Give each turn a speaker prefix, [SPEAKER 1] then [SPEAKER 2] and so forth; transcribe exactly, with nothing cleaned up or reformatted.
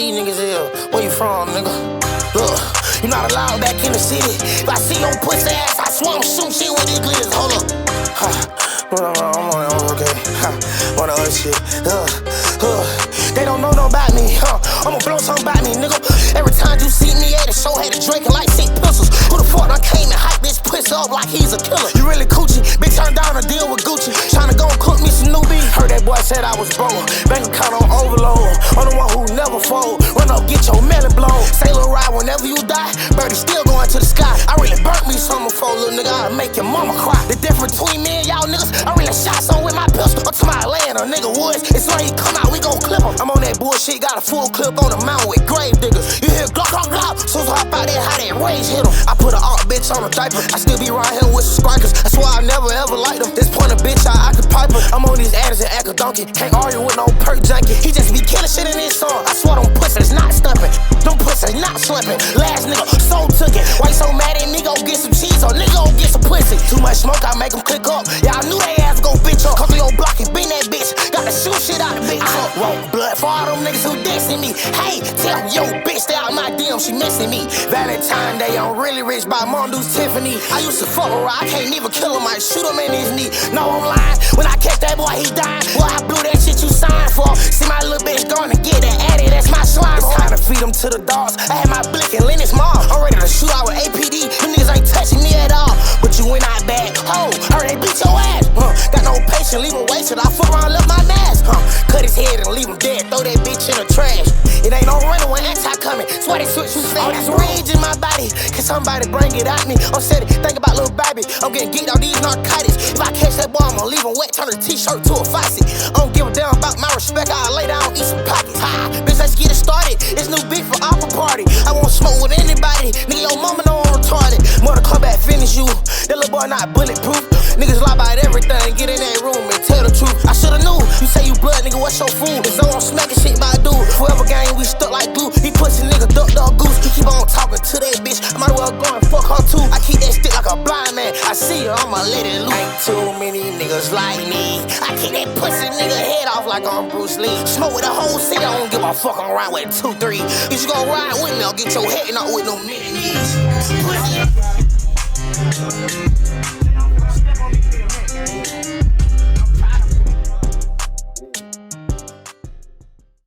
[SPEAKER 1] these niggas is. Where you from, nigga? Look, you not allowed back in the city. If I see your pussy ass, I swear I'm shooting shit with these glitters. Hold up. Ha. I'm on it, okay. Ha. One other shit. Uh, uh. They don't know no about me, huh? I'ma blow something about me, nigga. Every time you see me at a show, had a drink and like six pistols. Who the fuck done came and hype this pussy up like he's a killer? You really coochie? Bitch turned down a deal with Gucci. Tryna go and cook me some new beef. Heard that boy said I was broke. Bank account on overload. I'm the one who never fold. Run up, get your melon blown. Say little ride whenever you die. Birdie still going to the sky. I really burnt me something for a little nigga. I make your mama cry. The difference between me and y'all niggas, I really shot some with my pistol. Up to my land, a nigga woods. It's when he come out, we gon' clip him. I'm on that bullshit, got a full clip on the mountain with grave diggers. You hear glop, glop, glop. Soon as I hop out there, how that rage hit him. I put an art bitch on a diaper. I still be around here with some strikers. That's why I never ever liked them. This point of bitch, I, I could pipe her. I'm on these adders and act a donkey. Can't argue with no perk junkie. He just be killing shit in his song. I swear them pussies not stumping. Them pussies not slipping. Last nigga, so took it. Why you so mad at me? Go get some cheese or nigga go get some pussy. Too much smoke, I make them click up. Y'all knew they ass go bitch up. Come to your block and bring that bitch. Gotta shoot shit out the bitch up. Want blood for all them niggas who dissing me. Hey, tell yo bitch, stay out my D M, she missing me. Valentine Day, I'm really rich by Mondo's Tiffany. I used to fuck her, I can't even kill him, I shoot him in his knee. No, I'm lying. When I catch that boy, he dying. Boy, I blew that shit you signed for. See my little bitch going to get that addy, that's my slime. It's time to feed him to the dogs. I had my blick and Lennox mom. I'm ready to shoot out with A P D. Them niggas ain't touching me at all. But you went out bad. Oh, heard they beat your ass. Huh. Got no patience, leave him wasted. I fuck around, left my mask. Huh. Cut his head and leave him dead. Throw that bitch in the trash. It ain't no running when anti coming. Swear they switch you say. All this rage in my body. Can somebody bring it at me? I'm steady, think about little baby. I'm getting geeked on these narcotics. If I catch that boy, I'ma leave him wet. Turn the t-shirt to a faucet. I don't give a damn about my respect. I'll lay down, eat some pockets. Ha, bitch, let's get it started. It's new beef for Opera Party. I won't smoke with anybody. Nigga, your mama know I'm retarded. Mortal Kombat finish you. That little boy not bulletproof. Niggas lie about everything. Get in that room and tell the truth. I shoulda knew. You say you blood, nigga, what's your food? It's on smacking shit by a dude. Forever gang, we stuck like glue. He pussy nigga, duck, duck, goose. He keep on talking to that bitch. I might as well go and fuck her too. I keep that stick like a blind man. I see her, I'ma let it loose. Ain't too many niggas like me. I keep that pussy nigga head off like I'm Bruce Lee. Smoke with the whole city, I don't give a fuck. I'm riding with two, three. If you gon' ride with me, I'll get your head knocked with no mini knees. Pussy.